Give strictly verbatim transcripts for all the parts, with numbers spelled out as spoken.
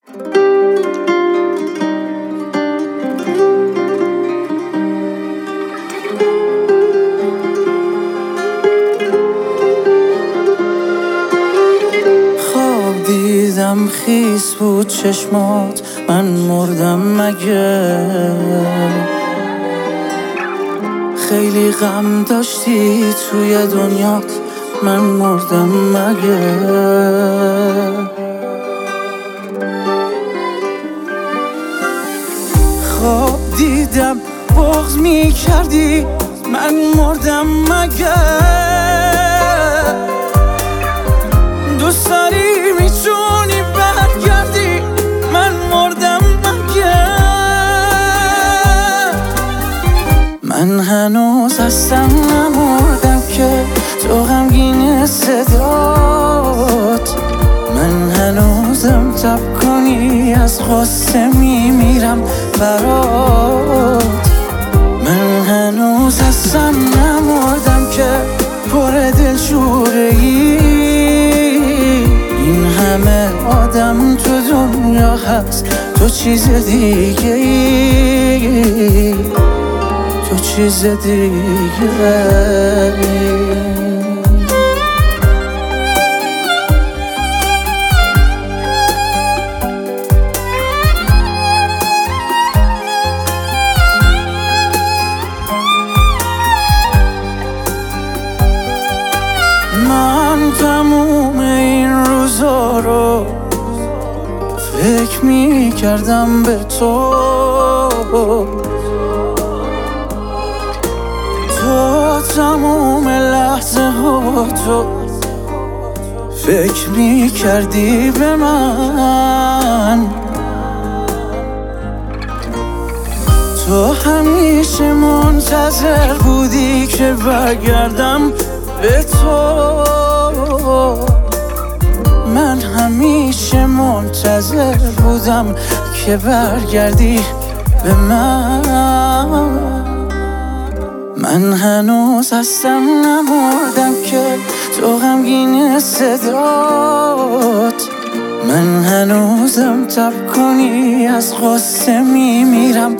خواب دیدم خیس بود چشمات، من مردم مگه؟ خیلی غم داشتی توی دنیات، من مردم مگه؟ خواب دیدم بغض می کردی، من مردم مگه؟ دوست داری میتونی برگردی، من مردم مگه؟ من هنوز هستم نمردم که تو غمگین صدات، من هنوزم تب کنی از غصه میمیرم برات. من هنوز هستم نمردم که پر دلشوره ای، این همه آدم تو دنیا هست تو چیز دیگه ای، تو چیز دیگه ای. من تموم این روزا رو فکر می کردم به تو، تو تموم لحظه ها تو فکر می کردی به من، تو همیشه منتظر بودی که برگردم به تو، من همیشه منتظر بودم که برگردی به من. من هنوز هستم نمردم که تو غمگین صدات، من هنوزم تب کنی از غصه میمیرم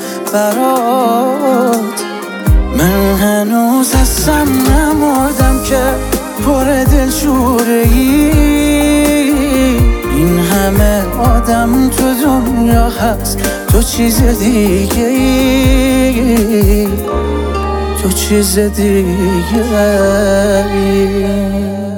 برات. من هنوز هستم نمردم که پر دلشوره ای، این همه آدم تو دنیا هست تو چیز دیگه ای، تو چیز دیگه ای.